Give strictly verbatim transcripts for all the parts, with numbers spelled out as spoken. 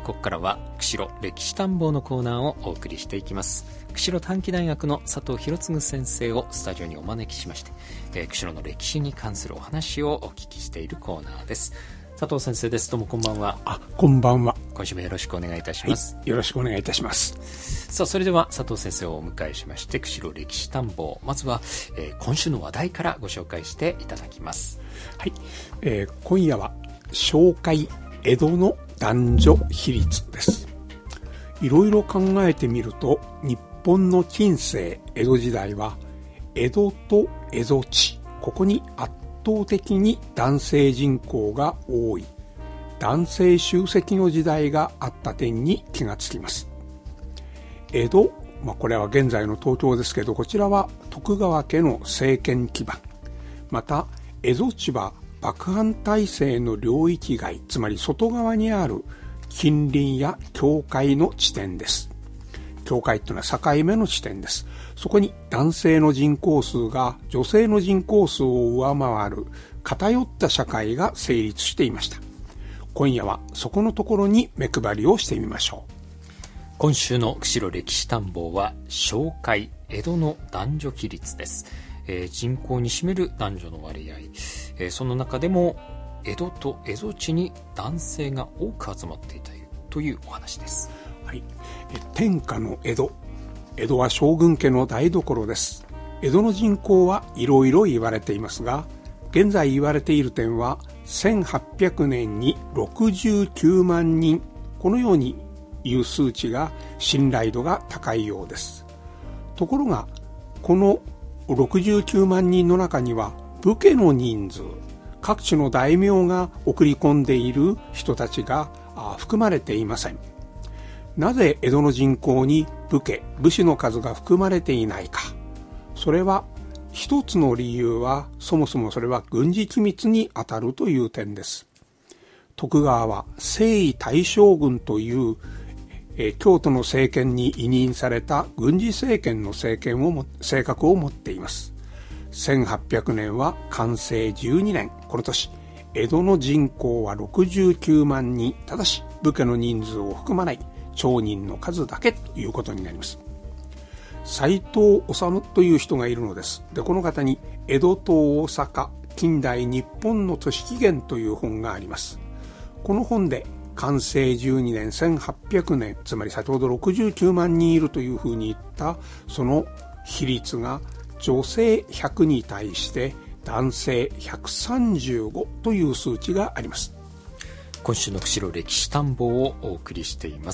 ここからは釧路歴史探訪のコーナーをお送りしていきます。釧路短期大学の佐藤博次先生をスタジオにお招きしまして、えー、釧路の歴史に関するお話をお聞きしているコーナーです。佐藤先生です。どうもこんばんは。 あ、こんばんは。 今週もよろしくお願いいたします。 はい、よろしくお願いいたします。 さあ、それでは佐藤先生をお迎えしまして釧路歴史探訪、まずは、えー、今週の話題からご紹介していただきます。 はい、えー、今夜は紹介江戸の男女比率です。いろいろ考えてみると、日本の近世江戸時代は江戸と蝦夷地、ここに圧倒的に男性人口が多い男性集積の時代があった点に気がつきます。江戸、まあ、これは現在の東京ですけど、こちらは徳川家の政権基盤、また蝦夷地は幕藩体制の領域外、つまり外側にある近隣や境界の地点です。境界というのは境目の地点です。そこに男性の人口数が女性の人口数を上回る偏った社会が成立していました。今夜はそこのところに目配りをしてみましょう。 今週の釧路歴史探訪は紹介江戸の男女比率です。えー、人口に占める男女の割合、えー、その中でも江戸と蝦夷地に男性が多く集まっていたというお話です。 はい、天下の江戸。江戸は将軍家の台所です。江戸の人口はいろいろ言われていますが、現在言われている点はせんはっぴゃくねんにろくじゅうきゅうまんにん、このようにいう数値が信頼度が高いようです。ところがこのろくじゅうきゅうまんにんの中には武家の人数、各地の大名が送り込んでいる人たちが含まれていません。なぜ江戸の人口に武家、武士の数が含まれていないか。それは一つの理由は、そもそもそれは軍事機密にあたるという点です。徳川は征夷大将軍というえ京都の政権に委任された軍事政権の政権をも性格を持っています。せんはっぴゃくねんは寛政じゅうにねん、この年江戸の人口はろくじゅうきゅうまんにん、ただし武家の人数を含まない町人の数だけということになります。斎藤治という人がいるのです。で、この方に江戸と大阪近代日本の都市起源という本があります。この本で寛政じゅうにねんせんはっぴゃくねん、つまり先ほどろくじゅうきゅうまんにんいるというふうに言ったその比率が女性ひゃくに対して男性ひゃくさんじゅうごという数値があります。 今週の釧路歴史探訪をお送りしています。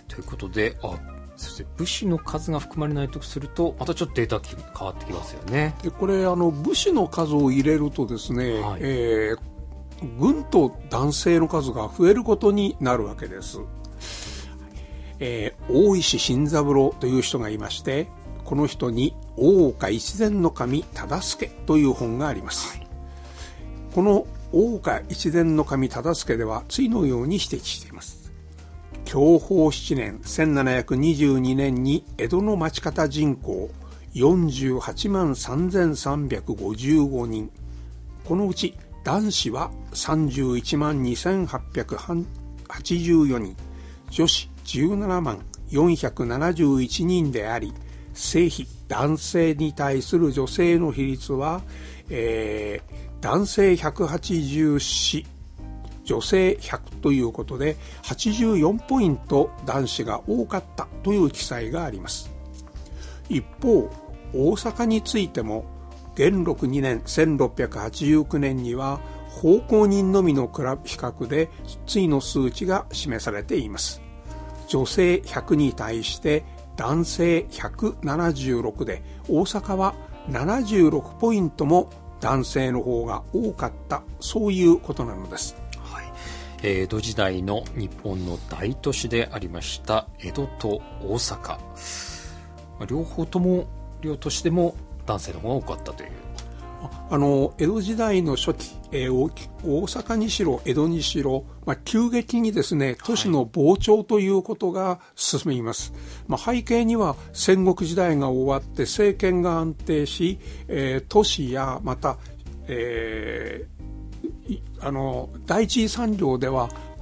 ということで、あ、そして武士の数が含まれないとするとまたちょっとデータ変わってきますよね。 で、これあの武士の数を入れるとですね、はい、えーぐんと男性の数が増えることになるわけです。えー、大石新三郎という人がいまして、この人に大岡越前守忠相という本があります。はい、この大岡越前守忠相では次のように指摘しています。享保しちねんせんななひゃくにじゅうにねんに江戸の町方人口よんじゅうはちまんさんぜんさんびゃくごじゅうごにん、このうち男子はさんじゅういちまんにせんはっぴゃくはちじゅうよにん、女子じゅうななまんよんひゃくななじゅういちにんであり、正比男性に対する女性の比率は、えー、男性ひゃくはちじゅうよん、女性ひゃくということではちじゅうよんポイント男子が多かったという記載があります。一方、大阪についても元禄にねんせんろっぴゃくはちじゅうきゅうねんには奉公人のみの比較で次の数値が示されています。女性ひゃくに対して男性ひゃくななじゅうろくで、大阪はななじゅうろくポイントも男性の方が多かった、そういうことなのです。 はい、江戸時代の日本の大都市でありました江戸と大阪、両方とも両都市でも男性の方が多かったという。 あの江戸時代の初期、えー、大阪にしろ江戸にしろ、まあ、急激にですね都市の膨張ということが進みます。はい、まあ、背景には戦国時代が終わって政権が安定し、えー、都市やまた、えー、あの第一次産業では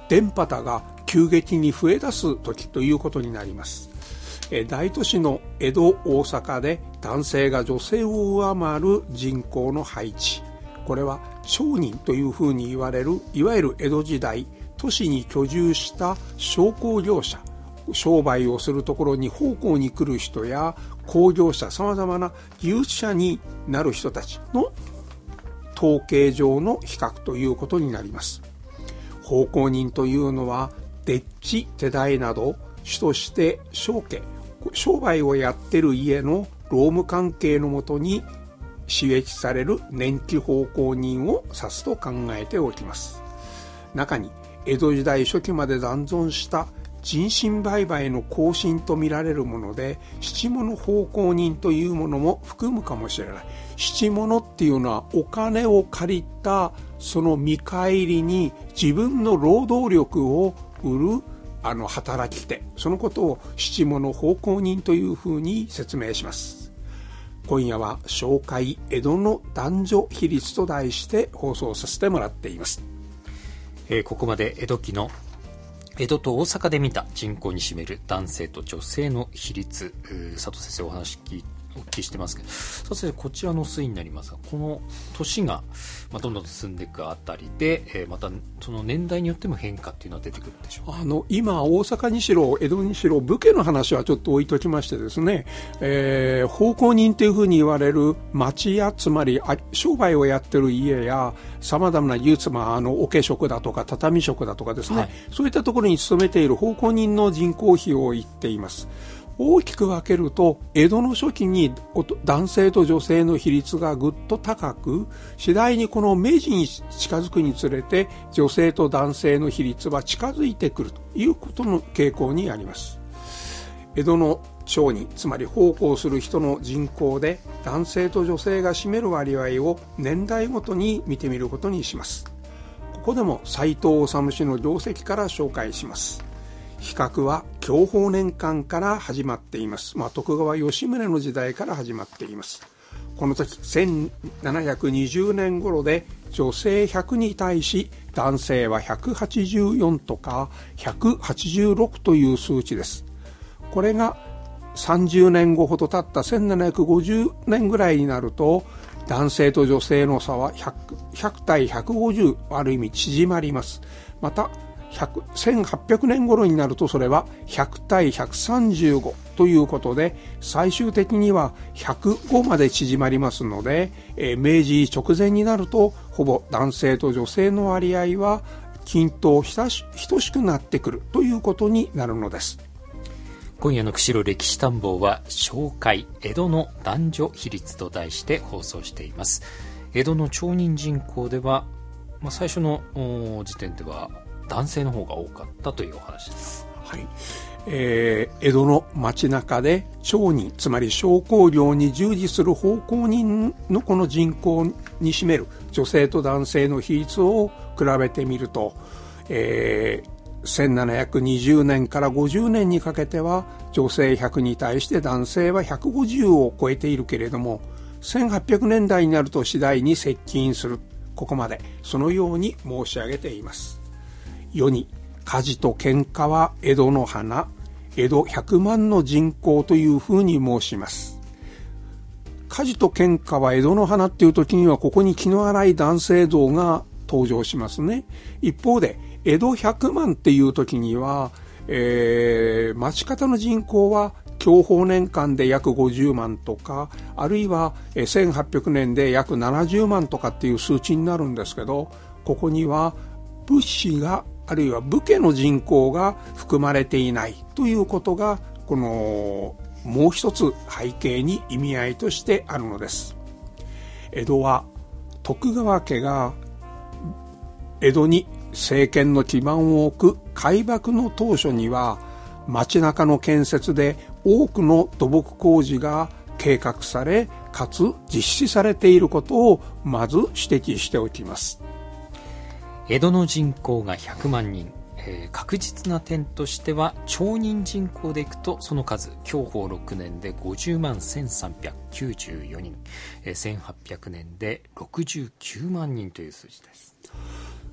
田畑が急激に増え出す時ということになります。大都市の江戸、大阪で男性が女性を上回る人口の配置、これは町人というふうに言われる、いわゆる江戸時代都市に居住した商工業者、商売をするところに奉公に来る人や工業者、さまざまな技術者になる人たちの統計上の比較ということになります。奉公人というのは丁稚、手代など主として商家、商売をやってる家の労務関係のもとに刺激される年季奉公人を指すと考えておきます。中に江戸時代初期まで残存した人身売買の更新とみられるもので、七物奉公人というものも含むかもしれない。七物っていうのはお金を借りたその見返りに自分の労働力を売るあの働き手、そのことを七物奉公人というふうに説明します。今夜は紹介江戸の男女比率と題して放送させてもらっています。 えー、ここまで江戸期の江戸と大阪で見た人口に占める男性と女性の比率、佐藤先生お話聞いお聞きしてますけど、佐藤先生こちらの推移になりますが、この年が、まあ、どんどん進んでいくあたりで、えー、またその年代によっても変化っていうのは出てくるでしょうか。 あの今大阪にしろ江戸にしろ武家の話はちょっと置いときましてですね、えー、奉公人というふうに言われる町屋、つまり商売をやってる家やさまざまな技術、まあ、あの桶職だとか畳職だとかですね、はい、そういったところに勤めている奉公人の人口比を言っています。大きく分けると、江戸の初期に男性と女性の比率がぐっと高く、次第にこの明治に近づくにつれて女性と男性の比率は近づいてくるということの傾向にあります。江戸の商人、つまり奉公する人の人口で男性と女性が占める割合を年代ごとに見てみることにします。ここでも斎藤治氏の業績から紹介します。比較は享保年間から始まっています。まあ、徳川吉宗の時代から始まっています。この時せんななひゃくにじゅうねん頃で女性ひゃくに対し男性はひゃくはちじゅうよんとかひゃくはちじゅうろくという数値です。これがさんじゅうねんごほど経ったせんななひゃくごじゅうねんぐらいになると、男性と女性の差は ひゃく, ひゃく対ひゃくごじゅう、ある意味縮まります。またせんはっぴゃくねん頃になるとそれはひゃく対ひゃくさんじゅうごということで、最終的にはひゃくごまで縮まりますので、えー、明治直前になるとほぼ男性と女性の割合は均等等しくなってくるということになるのです。 今夜の釧路歴史探訪は紹介江戸の男女比率と題して放送しています。江戸の町人人口では、まあ、最初の時点では男性の方が多かったというお話です。 はい、えー、江戸の街中で町人、つまり商工業に従事する奉公人のこの人口に占める女性と男性の比率を比べてみると、えーせんななひゃくにじゅうねんからごじゅうねんにかけては女性ひゃくに対して男性はひゃくごじゅうを超えているけれども、せんはっぴゃくねんだいになると次第に接近する。ここまでそのように申し上げています。世に火事と喧嘩は江戸の花、江戸ひゃくまんの人口というふうに申します。火事と喧嘩は江戸の花っていう時には、ここに気の荒い男性像が登場しますね。一方で江戸ひゃくまんっていう時には、えー、町方の人口は享保年間で約ごじゅうまんとか、あるいはせんはっぴゃくねんで約ななじゅうまんとかっていう数値になるんですけど、ここには武士が、あるいは武家の人口が含まれていないということが、このもう一つ背景に意味合いとしてあるのです。江戸は徳川家が江戸に政権の基盤を置く開幕の当初には、街中の建設で多くの土木工事が計画され、かつ実施されていることをまず指摘しておきます。 江戸の人口がひゃくまんにん、えー、確実な点としては町人人口でいくとその数享保ろくねんでごじゅうまんせんさんびゃくきゅうじゅうよにん、えー、せんはっぴゃくねんでろくじゅうきゅうまんにんという数字です。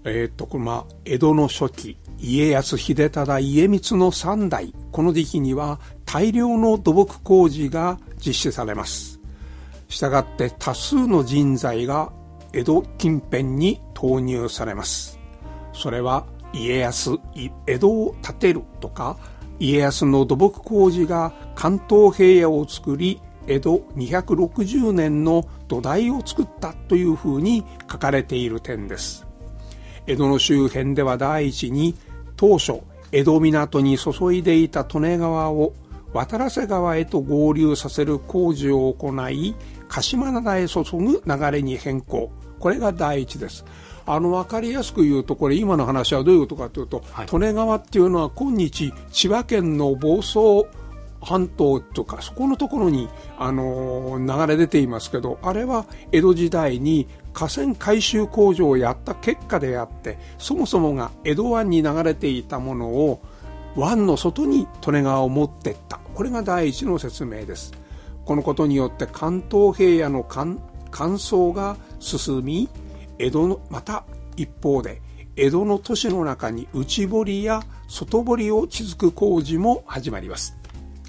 えー、っとまあ、江戸の初期、家康、秀忠、家光の三代、この時期には大量の土木工事が実施されます。したがって多数の人材が江戸近辺に投入されます。それは家康、江戸を建てるとか、家康の土木工事が関東平野を作り、江戸にひゃくろくじゅうねんの土台を作ったというふうに書かれている点です。江戸の周辺では第一に、当初江戸港に注いでいた利根川を渡良瀬川へと合流させる工事を行い、鹿島灘へ注ぐ流れに変更。これが第一です。あの分かりやすく言うと、これ今の話はどういうことかというと、はい、利根川っていうのは今日千葉県の房総半島とかそこのところに、あのー、流れ出ていますけど、あれは江戸時代に河川改修工事をやった結果であって、そもそもが江戸湾に流れていたものを湾の外に利根川を持っていった。これが第一の説明です。このことによって関東平野の乾燥が進み、江戸のまた一方で江戸の都市の中に内堀や外堀を築く工事も始まります。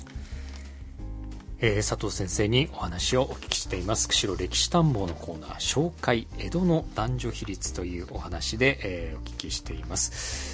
えー、佐藤先生にお話をお聞きしています。釧路歴史探訪のコーナー、紹介江戸の男女比率というお話で、えー、お聞きしています。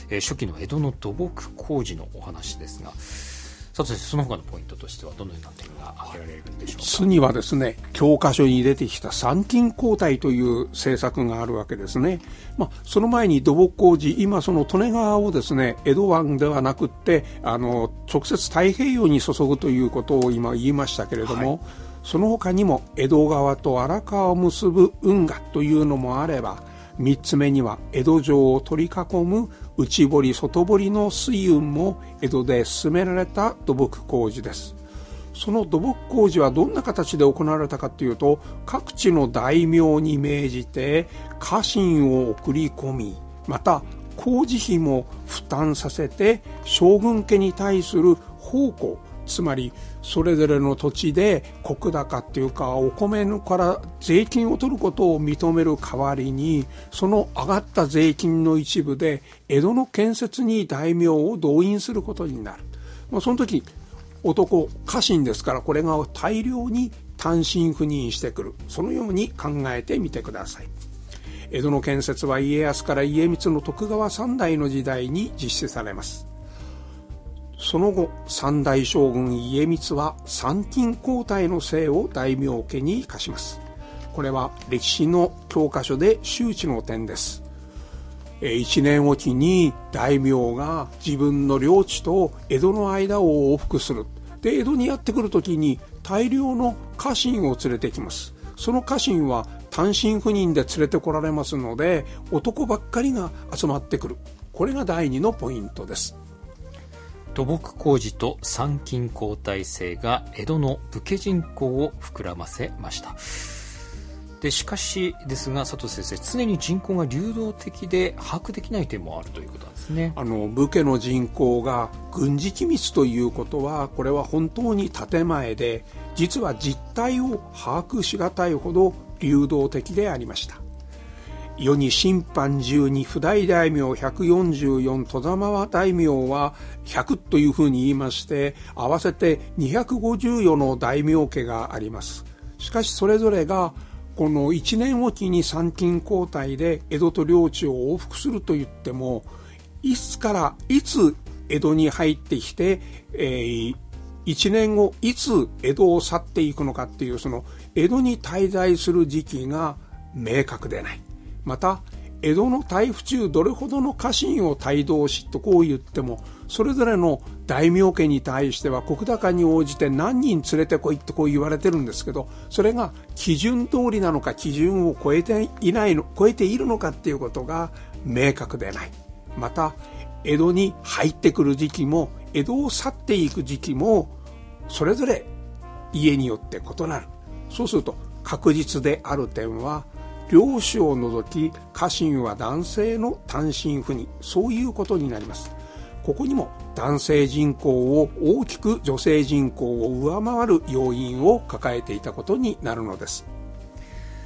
えー、初期の江戸の土木工事のお話ですが、佐藤先生、その他のポイントとしてはどのような点が挙げられるんでしょうか。 次はですね、教科書に出てきた参勤交代という政策があるわけですね。まあ、その前に土木工事、今その利根川をですね、江戸湾ではなくってあの直接太平洋に注ぐということを今言いましたけれども、はい、その他にも江戸川と荒川を結ぶ運河というのもあれば、みっつめには江戸城を取り囲む内堀外堀の水運も江戸で進められた土木工事です。その土木工事はどんな形で行われたかというと、各地の大名に命じて家臣を送り込み、また工事費も負担させて将軍家に対する奉公、つまりそれぞれの土地で石高っていうかお米から税金を取ることを認める代わりに、その上がった税金の一部で江戸の建設に大名を動員することになる。まあ、その時男家臣ですから、これが大量に単身赴任してくる。そのように考えてみてください。江戸の建設は家康から家光の徳川三代の時代に実施されます。その後、三代将軍家光は参勤交代の姓を大名家に課します。これは歴史の教科書で周知の点です。一年おきに大名が自分の領地と江戸の間を往復する。で、江戸にやってくるときに大量の家臣を連れてきます。その家臣は単身赴任で連れてこられますので、男ばっかりが集まってくる。これが第二のポイントです。 土木工事と参勤交代制が江戸の武家人口を膨らませました。でしかしですが、佐藤先生、常に人口が流動的で把握できない点もあるということなんですね。 あの武家の人口が軍事機密ということは、これは本当に建前で、実は実態を把握しがたいほど流動的でありました。世に審判じゅうに、譜代大名ひゃくよんじゅうよん、外様大名はひゃくというふうに言いまして、合わせてにひゃくごじゅうよの大名家があります。しかしそれぞれがこのいちねんおきに参勤交代で江戸と領地を往復するといっても、いつからいつ江戸に入ってきて、えー、いちねんごいつ江戸を去っていくのかっていう、その江戸に滞在する時期が明確でない。また江戸の大府中どれほどの家臣を帯同しとこう言っても、それぞれの大名家に対しては石高に応じて何人連れてこいってこう言われてるんですけど、それが基準通りなのか基準を超えていないの超えているのかっていうことが明確でない。また江戸に入ってくる時期も江戸を去っていく時期もそれぞれ家によって異なる。そうすると確実である点は、領主を除き家臣は男性の単身赴任、そういうことになります。ここにも男性人口を大きく女性人口を上回る要因を抱えていたことになるのです。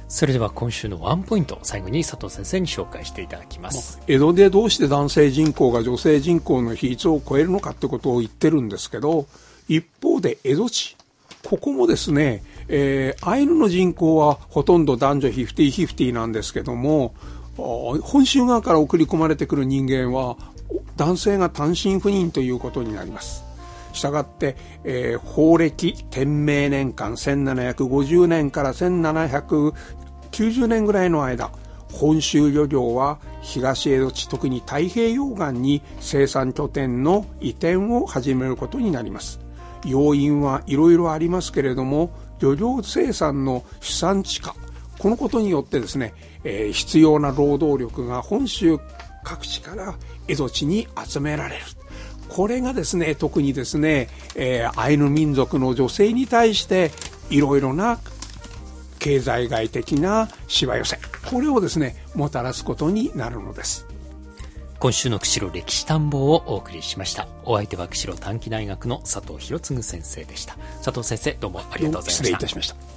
それでは今週のワンポイント、最後に佐藤先生に紹介していただきます。 江戸でどうして男性人口が女性人口の比率を超えるのかってことを言ってるんですけど、一方で江戸地、ここもですね、えー、アイヌの人口はほとんど男女フィフティフィフティなんですけども、本州側から送り込まれてくる人間は男性が単身赴任ということになります。したがって、えー、法暦天明年間せんななひゃくごじゅうねんからせんななひゃくきゅうじゅうねんぐらいの間、本州漁業は東江戸地、特に太平洋岸に生産拠点の移転を始めることになります。要因はいろいろありますけれども、漁業生産の主産地化、このことによってですね、えー、必要な労働力が本州各地から江戸地に集められる。これがですね、特にですね、えー、アイヌ民族の女性に対していろいろな経済外的なしわ寄せ、これをですねもたらすことになるのです。 今週の釧路歴史探訪をお送りしました。お相手は釧路短期大学の佐藤博次先生でした。佐藤先生、どうもありがとうございました。 失礼いたしました。